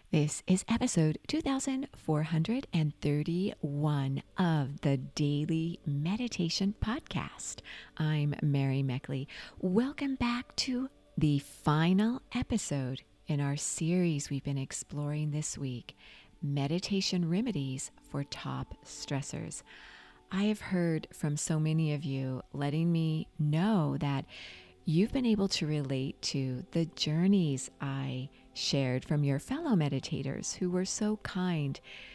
This is episode 2431 of the Daily Meditation Podcast. I'm Mary Meckley. Welcome back to the final episode in our series we've been exploring this week, Meditation Remedies for Top Stressors. I have heard from so many of you letting me know that you've been able to relate to the journeys I shared from your fellow meditators who were so kind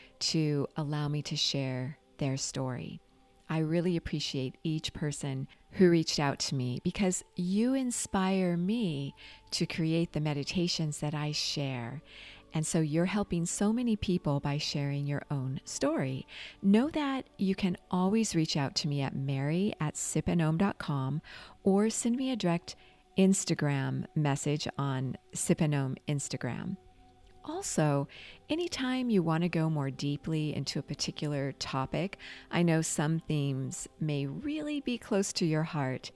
to allow me to share their story. I really appreciate each person who reached out to me because you inspire me to create the meditations that I share. And so you're helping so many people by sharing your own story. Know that you can always reach out to me at mary@sipandom.com or send me a direct Instagram message on Sip and Om Instagram. Also, anytime you want to go more deeply into a particular topic, I know some themes may really be close to your heart.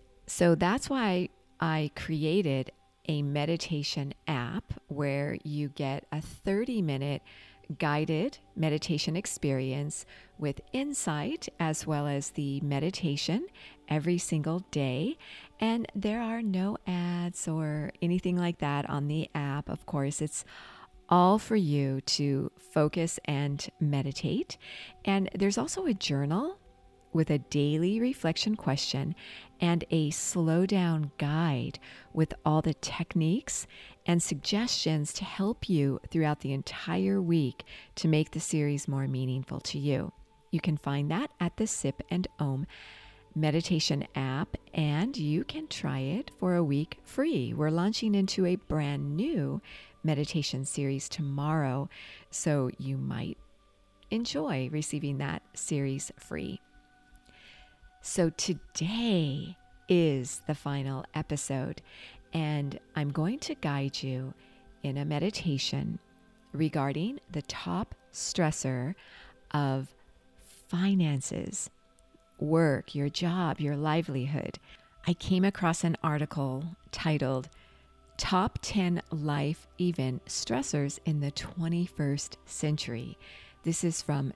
So that's why I created a meditation app where you get a 30-minute guided meditation experience with insight as well as the meditation every single day. And there are no ads or anything like that on the app. Of course, it's all for you to focus and meditate. And there's also a journal with a daily reflection question and a slow down guide with all the techniques and suggestions to help you throughout the entire week to make the series more meaningful to you. You can find that at the Sip and Om meditation app, and you can try it for a week free. We're launching into a brand new meditation series tomorrow, so you might enjoy receiving that series free. So today is the final episode, and I'm going to guide you in a meditation regarding the top stressor of finances, work, your job, your livelihood. I came across an article titled Top 10 Life Event Stressors in the 21st Century. This is from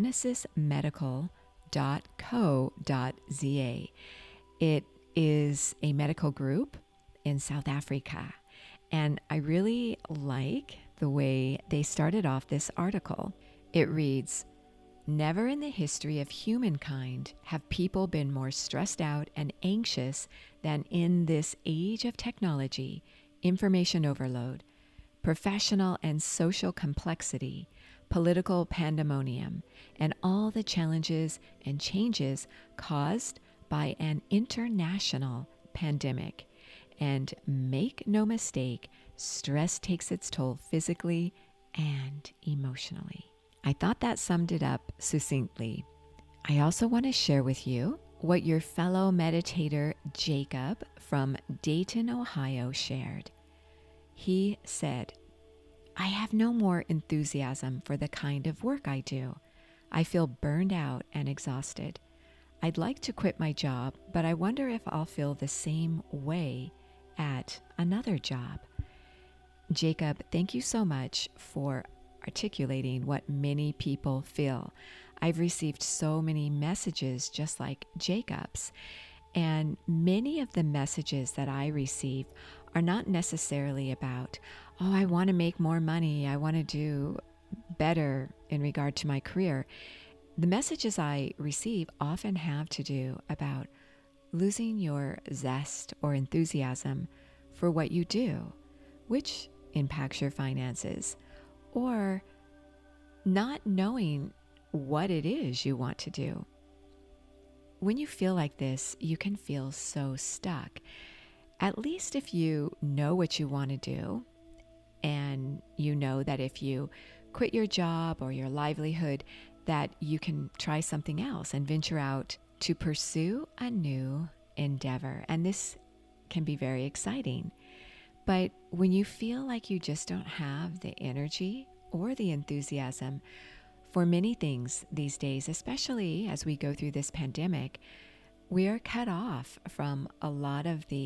genesismedical.co.za. It is a medical group in South Africa, and I really like the way they started off this article. It reads, "Never in the history of humankind have people been more stressed out and anxious than in this age of technology, information overload, professional and social complexity, political pandemonium, and all the challenges and changes caused by an international pandemic. And make no mistake, stress takes its toll physically and emotionally." I thought that summed it up succinctly. I also want to share with you what your fellow meditator Jacob from Dayton, Ohio shared. He said, "I have no more enthusiasm for the kind of work I do. I feel burned out and exhausted. I'd like to quit my job, but I wonder if I'll feel the same way at another job." Jacob, thank you so much for articulating what many people feel. I've received so many messages just like Jacob's, and many of the messages that I receive are not necessarily about, oh, I want to make more money, I want to do better in regard to my career. The messages I receive often have to do about losing your zest or enthusiasm for what you do, which impacts your finances, or not knowing what it is you want to do. When you feel like this, you can feel so stuck. At least if you know what you want to do, and you know that if you quit your job or your livelihood, that you can try something else and venture out to pursue a new endeavor. And this can be very exciting. But when you feel like you just don't have the energy or the enthusiasm for many things these days, especially as we go through this pandemic, we are cut off from a lot of the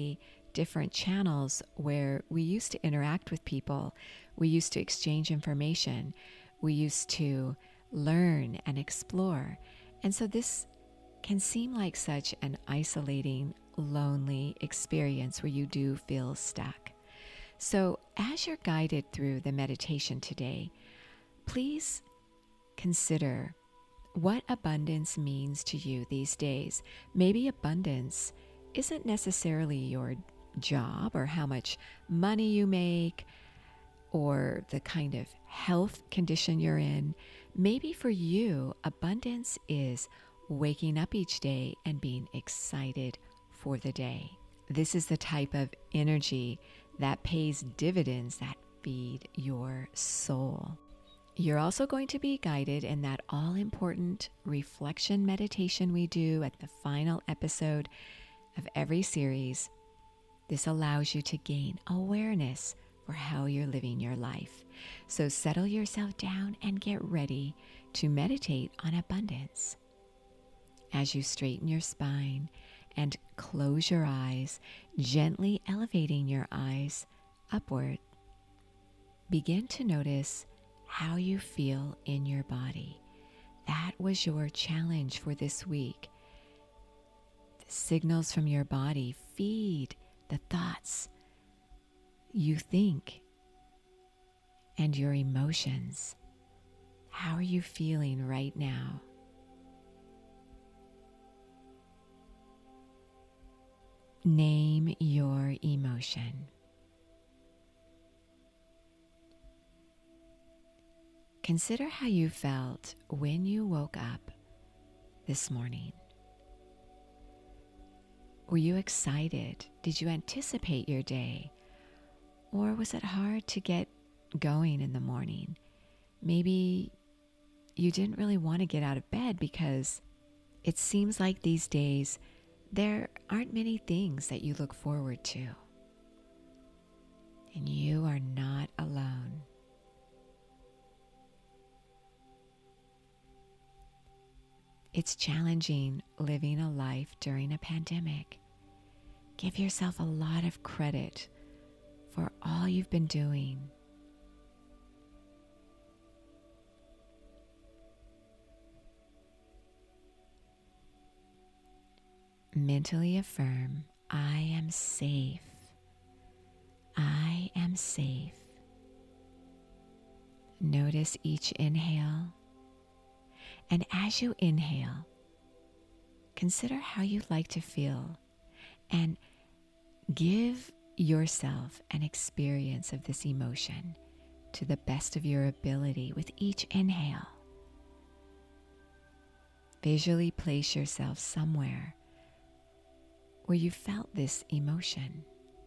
different channels where we used to interact with people, we used to exchange information, we used to learn and explore. And so this can seem like such an isolating, lonely experience where you do feel stuck. So as you're guided through the meditation today, please consider what abundance means to you these days. Maybe abundance isn't necessarily your job or how much money you make or the kind of health condition you're in. Maybe for you, abundance is waking up each day and being excited for the day. This is the type of energy that pays dividends that feed your soul. You're also going to be guided in that all-important reflection meditation we do at the final episode of every series. This allows you to gain awareness for how you're living your life. So settle yourself down and get ready to meditate on abundance. As you straighten your spine and close your eyes, gently elevating your eyes upward, begin to notice how you feel in your body. That was your challenge for this week. The signals from your body feed the thoughts you think and your emotions. How are you feeling right now? Name your emotion. Consider how you felt when you woke up this morning. Were you excited? Did you anticipate your day? Or was it hard to get going in the morning? Maybe you didn't really want to get out of bed because it seems like these days there aren't many things that you look forward to. And you are not alone. It's challenging living a life during a pandemic. Give yourself a lot of credit for all you've been doing. Mentally affirm, I am safe. I am safe. Notice each inhale. And as you inhale, consider how you'd like to feel and give yourself an experience of this emotion to the best of your ability with each inhale. Visually place yourself somewhere where you felt this emotion.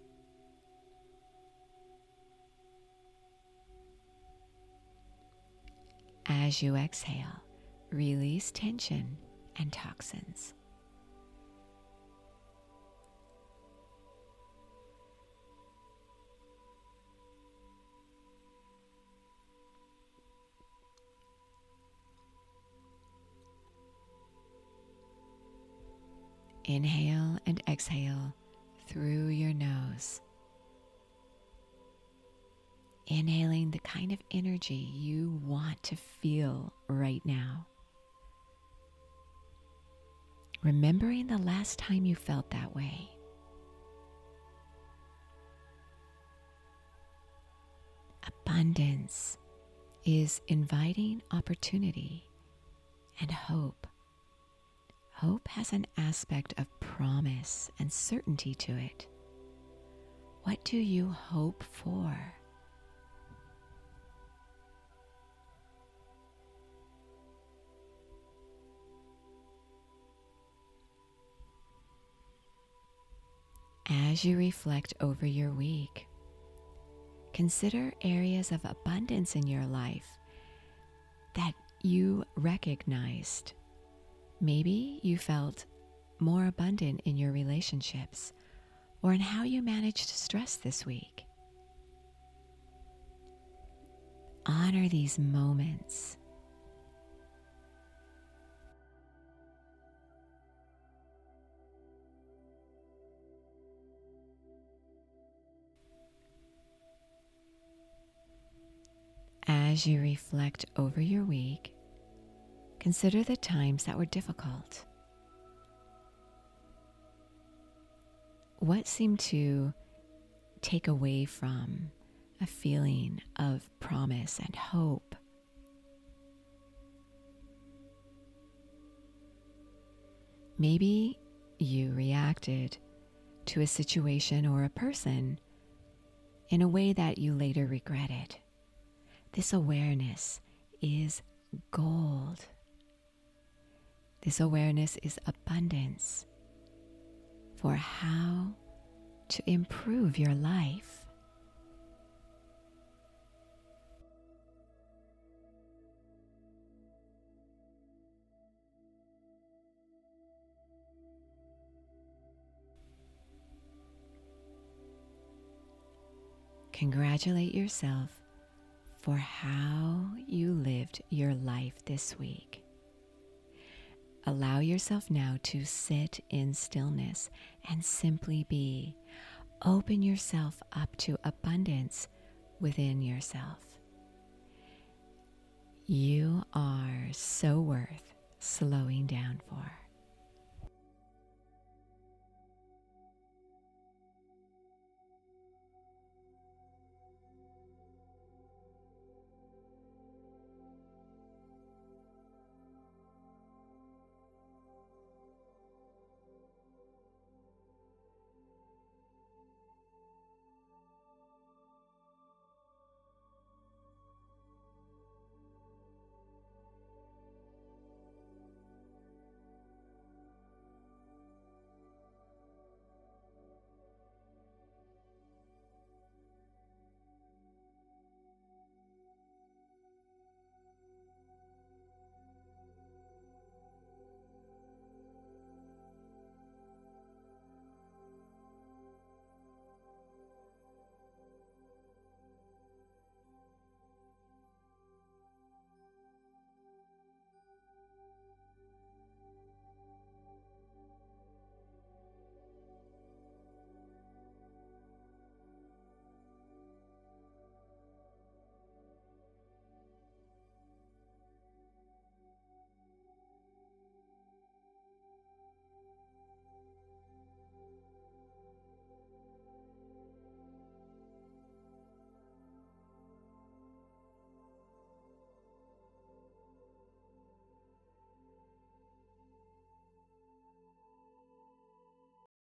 As you exhale, release tension and toxins. Inhale and exhale through your nose. Inhaling the kind of energy you want to feel right now. Remembering the last time you felt that way. Abundance is inviting opportunity and hope. Hope has an aspect of promise and certainty to it. What do you hope for? As you reflect over your week, consider areas of abundance in your life that you recognized. Maybe you felt more abundant in your relationships or in how you managed stress this week. Honor these moments. As you reflect over your week, consider the times that were difficult. What seemed to take away from a feeling of promise and hope? Maybe you reacted to a situation or a person in a way that you later regretted. This awareness is gold. This awareness is abundance for how to improve your life. Congratulate yourself for how you lived your life this week. Allow yourself now to sit in stillness and simply be. Open yourself up to abundance within yourself. You are so worth slowing down for.